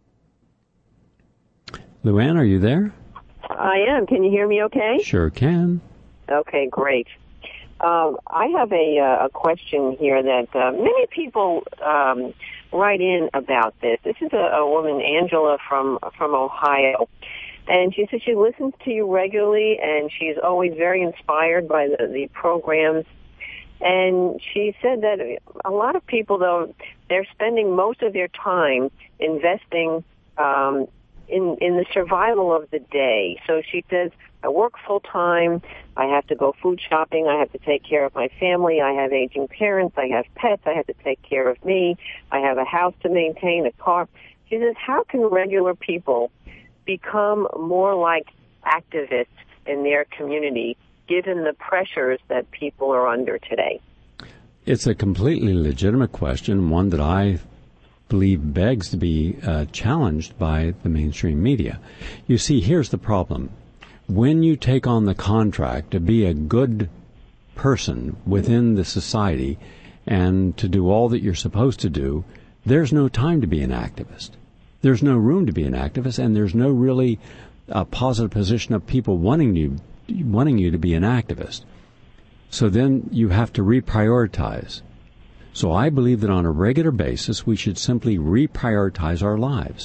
Luann, are you there? I am. Can you hear me okay? Sure can. Okay, great. Um, I have a, uh, a question here that uh, many people um, write in about this. This is a, a woman, Angela, from from Ohio. And she says she listens to you regularly, and she's always very inspired by the, the programs. And she said that a lot of people, though, they're spending most of their time investing um, in in the survival of the day. So she says, I work full time, I have to go food shopping, I have to take care of my family, I have aging parents, I have pets, I have to take care of me, I have a house to maintain, a car. She says, how can regular people become more like activists in their community, given the pressures that people are under today? It's a completely legitimate question, one that I believe begs to be uh, challenged by the mainstream media. You see, here's the problem. When you take on the contract to be a good person within the society and to do all that you're supposed to do, there's no time to be an activist. There's no room to be an activist, and there's no really uh, positive position of people wanting you, wanting you to be an activist. So then you have to reprioritize. So I believe that on a regular basis we should simply reprioritize our lives.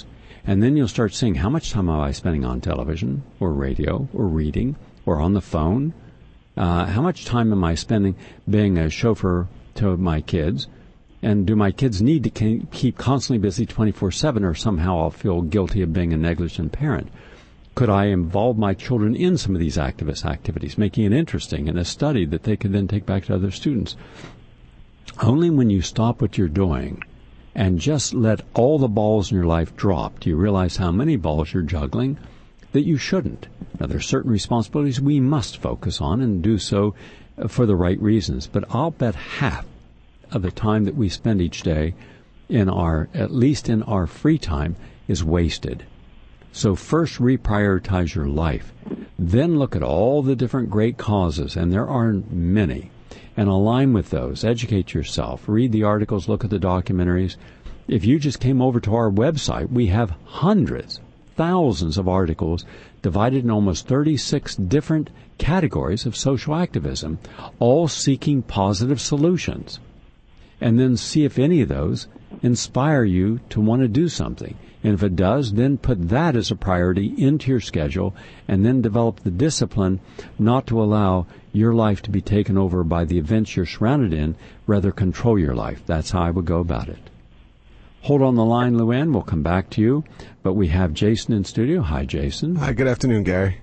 And then you'll start seeing, how much time am I spending on television or radio or reading or on the phone? Uh, how much time am I spending being a chauffeur to my kids? And do my kids need to keep constantly busy twenty-four seven, or somehow I'll feel guilty of being a negligent parent? Could I involve my children in some of these activist activities, making it interesting in a study that they could then take back to other students? Only when you stop what you're doing and just let all the balls in your life drop do you realize how many balls you're juggling that you shouldn't. Now, there are certain responsibilities we must focus on and do so for the right reasons, but I'll bet half of the time that we spend each day in our, at least in our free time, is wasted. So first reprioritize your life. Then look at all the different great causes, and there are many, and align with those. Educate yourself. Read the articles. Look at the documentaries. If you just came over to our website, we have hundreds, thousands of articles divided in almost thirty-six different categories of social activism, all seeking positive solutions. And then see if any of those inspire you to want to do something. And if it does, then put that as a priority into your schedule, and then develop the discipline not to allow your life to be taken over by the events you're surrounded in, rather control your life. That's how I would go about it. Hold on the line, Luann. We'll come back to you. But we have Jason in studio. Hi, Jason. Hi, good afternoon, Gary.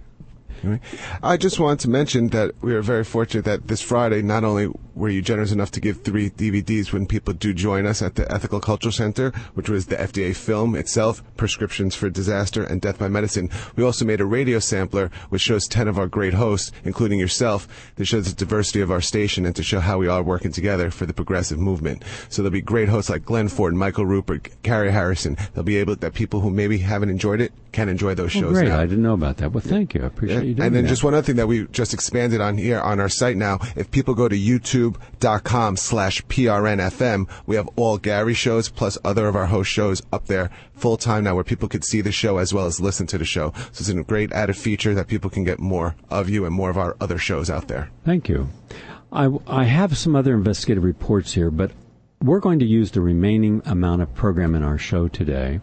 I just wanted to mention that we are very fortunate that this Friday, not only were you generous enough to give three D V Ds when people do join us at the Ethical Cultural Center, which was the F D A film itself, Prescriptions for Disaster and Death by Medicine. We also made a radio sampler which shows ten of our great hosts, including yourself, that shows the diversity of our station and to show how we are working together for the progressive movement. So there'll be great hosts like Glenn Ford, Michael Rupert, Carrie Harrison. They'll be able, that people who maybe haven't enjoyed it can enjoy those shows. Oh, great. Now. I didn't know about that. Well, thank you. I appreciate yeah. you doing And then that. just one other thing that we just expanded on here on our site now, if people go to youtube.com slash PRNFM, we have all Gary shows plus other of our host shows up there full time now where people could see the show as well as listen to the show. So it's a great added feature that people can get more of you and more of our other shows out there. Thank you. I, I have some other investigative reports here, but we're going to use the remaining amount of program in our show today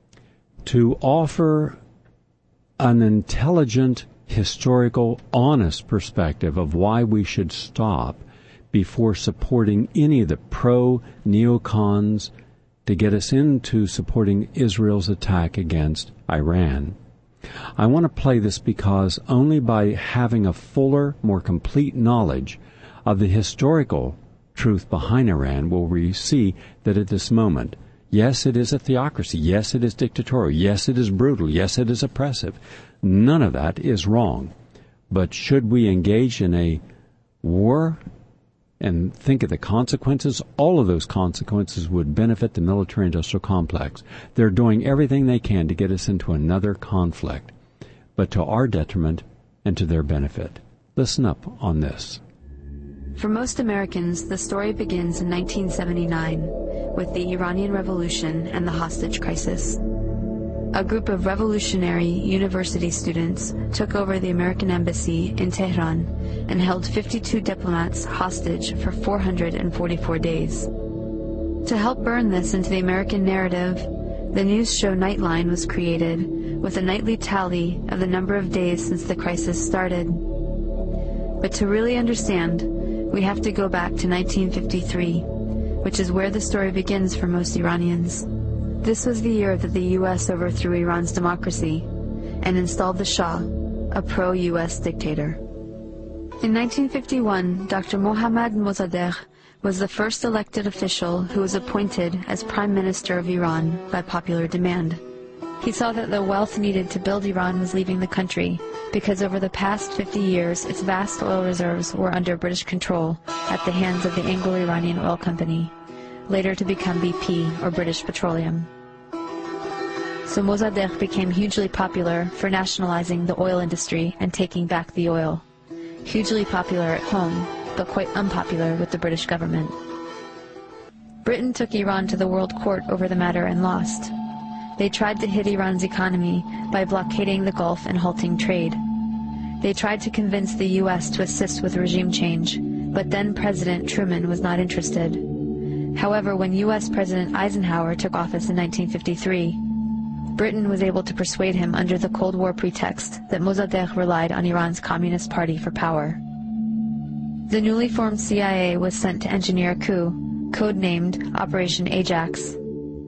to offer an intelligent, historical, honest perspective of why we should stop before supporting any of the pro-neocons to get us into supporting Israel's attack against Iran. I want to play this because only by having a fuller, more complete knowledge of the historical truth behind Iran will we see that at this moment, yes, it is a theocracy. Yes, it is dictatorial. Yes, it is brutal. Yes, it is oppressive. None of that is wrong. But should we engage in a war and think of the consequences? All of those consequences would benefit the military-industrial complex. They're doing everything they can to get us into another conflict, but to our detriment and to their benefit. Listen up on this. For most Americans, the story begins in nineteen seventy-nine with the Iranian Revolution and the hostage crisis. A group of revolutionary university students took over the American embassy in Tehran and held fifty-two diplomats hostage for four hundred forty-four days. To help burn this into the American narrative, the news show Nightline was created with a nightly tally of the number of days since the crisis started. But to really understand, we have to go back to nineteen fifty-three, which is where the story begins for most Iranians. This was the year that the U S overthrew Iran's democracy and installed the Shah, a pro-U S dictator. In nineteen fifty-one, Doctor Mohammad Mossadegh was the first elected official who was appointed as Prime Minister of Iran by popular demand. He saw that the wealth needed to build Iran was leaving the country because over the past fifty years its vast oil reserves were under British control at the hands of the Anglo-Iranian Oil Company, later to become B P or British Petroleum. So Mossadegh became hugely popular for nationalizing the oil industry and taking back the oil. Hugely popular at home, but quite unpopular with the British government. Britain took Iran to the World Court over the matter and lost. They tried to hit Iran's economy by blockading the Gulf and halting trade. They tried to convince the U S to assist with regime change, but then President Truman was not interested. However, when U S President Eisenhower took office in nineteen fifty-three, Britain was able to persuade him under the Cold War pretext that Mossadegh relied on Iran's Communist Party for power. The newly formed C I A was sent to engineer a coup, codenamed Operation Ajax.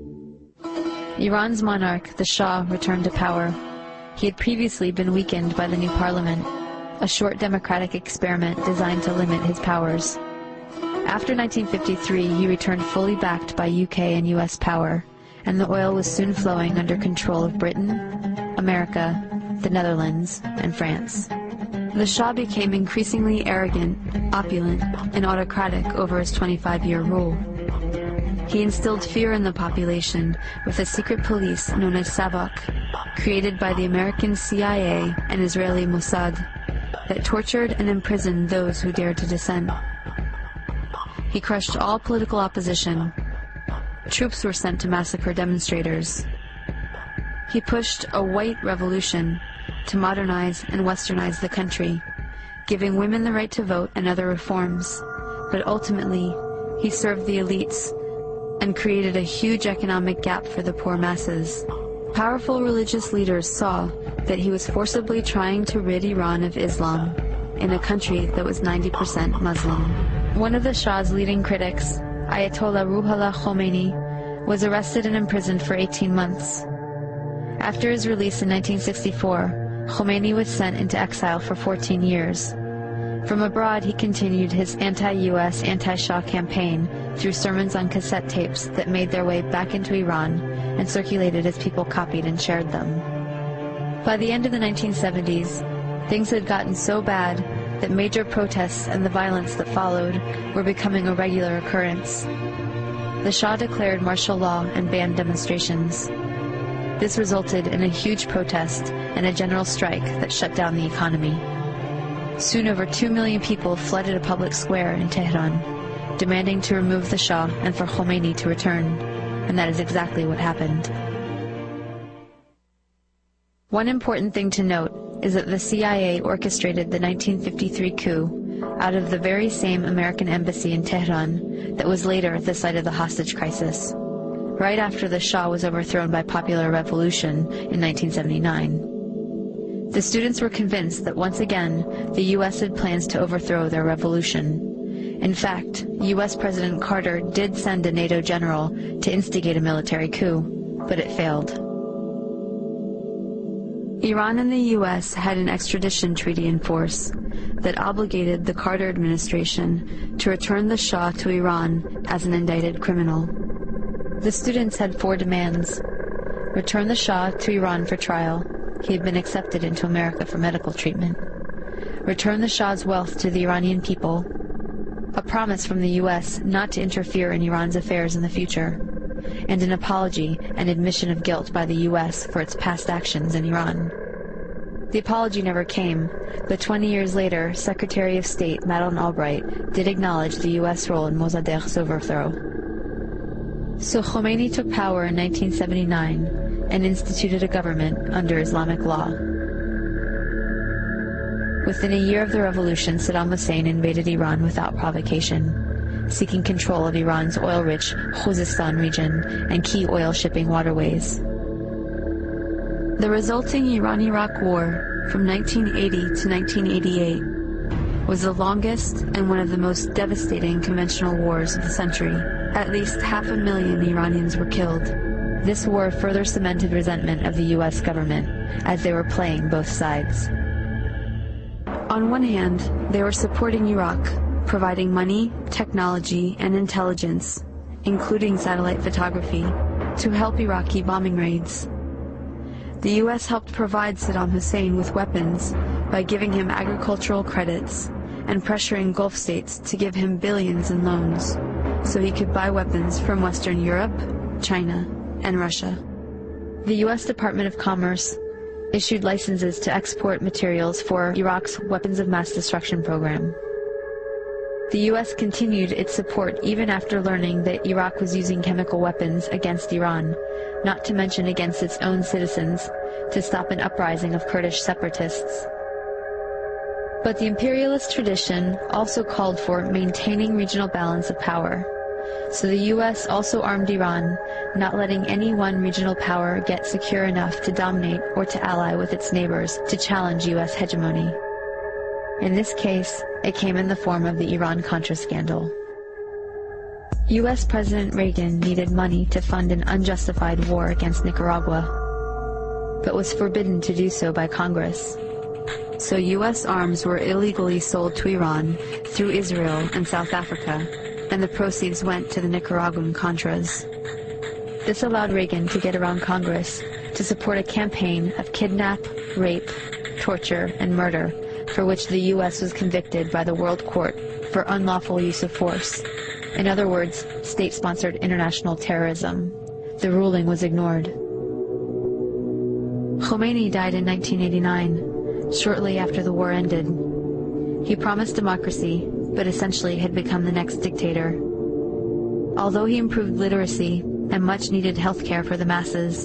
Iran's monarch, the Shah, returned to power. He had previously been weakened by the new parliament, a short democratic experiment designed to limit his powers. After nineteen fifty-three, he returned fully backed by U K and U S power, and the oil was soon flowing under control of Britain, America, the Netherlands, and France. The Shah became increasingly arrogant, opulent, and autocratic over his twenty-five-year rule. He instilled fear in the population with a secret police known as Savak, created by the American C I A and Israeli Mossad, that tortured and imprisoned those who dared to dissent. He crushed all political opposition. Troops were sent to massacre demonstrators. He pushed a white revolution to modernize and westernize the country, giving women the right to vote and other reforms. But ultimately, he served the elites and created a huge economic gap for the poor masses. Powerful religious leaders saw that he was forcibly trying to rid Iran of Islam in a country that was ninety percent Muslim. One of the Shah's leading critics, Ayatollah Ruhollah Khomeini, was arrested and imprisoned for eighteen months. After his release in nineteen sixty-four, Khomeini was sent into exile for fourteen years. From abroad, he continued his anti-U S, anti-Shah campaign through sermons on cassette tapes that made their way back into Iran and circulated as people copied and shared them. By the end of the nineteen seventies, things had gotten so bad that major protests and the violence that followed were becoming a regular occurrence. The Shah declared martial law and banned demonstrations. This resulted in a huge protest and a general strike that shut down the economy. Soon over two million people flooded a public square in Tehran, demanding to remove the Shah and for Khomeini to return, and that is exactly what happened. One important thing to note is that the C I A orchestrated the nineteen fifty-three coup out of the very same American embassy in Tehran that was later the site of the hostage crisis, right after the Shah was overthrown by popular revolution in nineteen seventy-nine. The students were convinced that once again the U S had plans to overthrow their revolution. In fact, U S President Carter did send a NATO general to instigate a military coup, but it failed. Iran and the U S had an extradition treaty in force that obligated the Carter administration to return the Shah to Iran as an indicted criminal. The students had four demands: return the Shah to Iran for trial. He had been accepted into America for medical treatment. Return the Shah's wealth to the Iranian people. A promise from the U S not to interfere in Iran's affairs in the future. And an apology and admission of guilt by the U S for its past actions in Iran. The apology never came, but twenty years later, Secretary of State Madeleine Albright did acknowledge the U S role in Mossadegh's overthrow. So Khomeini took power in nineteen seventy-nine and instituted a government under Islamic law. Within a year of the revolution, Saddam Hussein invaded Iran without provocation, seeking control of Iran's oil-rich Khuzestan region and key oil shipping waterways. The resulting Iran-Iraq War from nineteen eighty to nineteen eighty-eight was the longest and one of the most devastating conventional wars of the century. At least half a million Iranians were killed. This war further cemented resentment of the U S government, as they were playing both sides. On one hand, they were supporting Iraq, providing money, technology, and intelligence, including satellite photography, to help Iraqi bombing raids. The U S helped provide Saddam Hussein with weapons by giving him agricultural credits and pressuring Gulf states to give him billions in loans so he could buy weapons from Western Europe, China, and Russia. The U S Department of Commerce issued licenses to export materials for Iraq's weapons of mass destruction program. The U S continued its support even after learning that Iraq was using chemical weapons against Iran, not to mention against its own citizens, to stop an uprising of Kurdish separatists. But the imperialist tradition also called for maintaining regional balance of power. So the U S also armed Iran, not letting any one regional power get secure enough to dominate or to ally with its neighbors to challenge U S hegemony. In this case, it came in the form of the Iran-Contra scandal. U S President Reagan needed money to fund an unjustified war against Nicaragua, but was forbidden to do so by Congress. So U S arms were illegally sold to Iran through Israel and South Africa, and the proceeds went to the Nicaraguan Contras. This allowed Reagan to get around Congress to support a campaign of kidnap, rape, torture, and murder, for which the U S was convicted by the World Court for unlawful use of force. In other words, state-sponsored international terrorism. The ruling was ignored. Khomeini died in nineteen eighty-nine, shortly after the war ended. He promised democracy, but essentially had become the next dictator. Although he improved literacy and much-needed health care for the masses,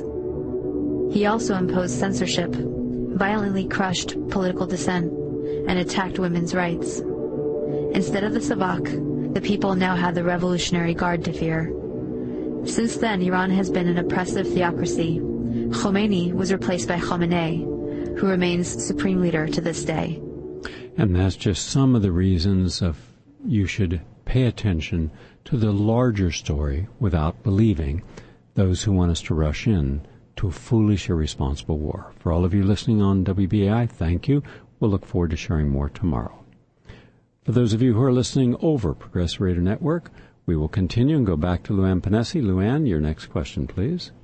he also imposed censorship, violently crushed political dissent, and attacked women's rights. Instead of the Savak, the people now had the Revolutionary Guard to fear. Since then, Iran has been an oppressive theocracy. Khomeini was replaced by Khamenei, who remains supreme leader to this day. And that's just some of the reasons of you should pay attention to the larger story without believing those who want us to rush in to a foolish, irresponsible war. For all of you listening on W B A I, thank you. We'll look forward to sharing more tomorrow. For those of you who are listening over Progressive Radio Network, we will continue and go back to Luann Panesi. Luann, your next question, please.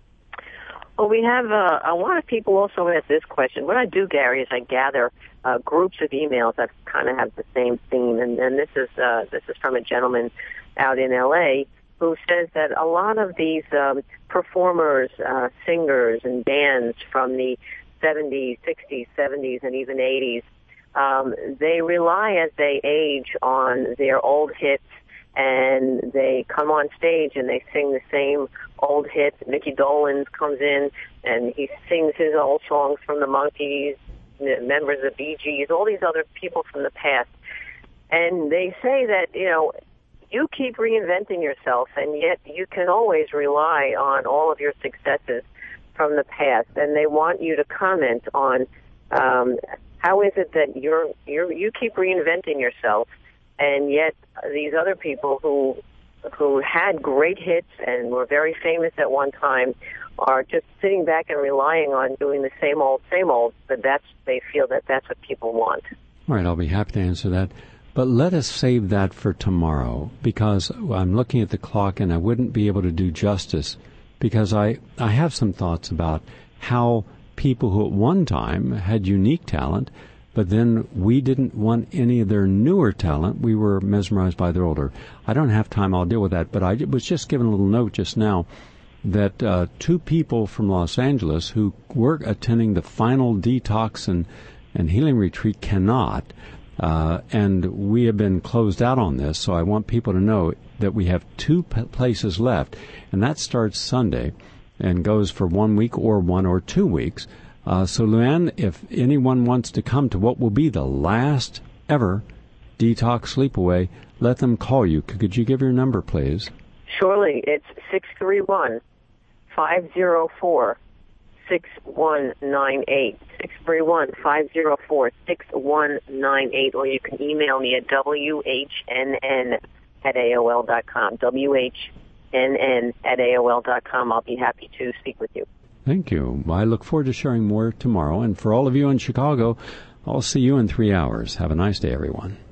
Well, we have uh, a lot of people also ask this question. What I do, Gary, is I gather uh, groups of emails that kind of have the same theme, and, and this is uh, this is from a gentleman out in L A who says that a lot of these um, performers, uh, singers, and bands from the seventies, sixties, seventies, and even eighties, um, they rely as they age on their old hits, and they come on stage and they sing the same old hits. Mickey Dolenz comes in and he sings his old songs from the Monkees, members of Bee Gees, all these other people from the past. And they say that, you know, you keep reinventing yourself, and yet you can always rely on all of your successes from the past. And they want you to comment on um, how is it that you're, you're you keep reinventing yourself, and yet these other people who who had great hits and were very famous at one time are just sitting back and relying on doing the same old, same old, but that's, they feel that that's what people want. All right, I'll be happy to answer that. But let us save that for tomorrow, because I'm looking at the clock and I wouldn't be able to do justice, because I, I have some thoughts about how people who at one time had unique talent, but then we didn't want any of their newer talent. We were mesmerized by their older. I don't have time. I'll deal with that. But I was just given a little note just now that uh, two people from Los Angeles who were attending the final detox and, and healing retreat cannot. Uh, and we have been closed out on this, so I want people to know that we have two p- places left. And that starts Sunday and goes for one week or one or two weeks. Uh, so, Luann, if anyone wants to come to what will be the last ever Detox Sleepaway, let them call you. Could you give your number, please? Surely. It's six three one, five zero four, six one nine eight. six three one, five zero four, six one nine eight. Or you can email me at W H N N at A O L dot com. W H N N at A O L dot com. I'll be happy to speak with you. Thank you. I look forward to sharing more tomorrow. And for all of you in Chicago, I'll see you in three hours. Have a nice day, everyone.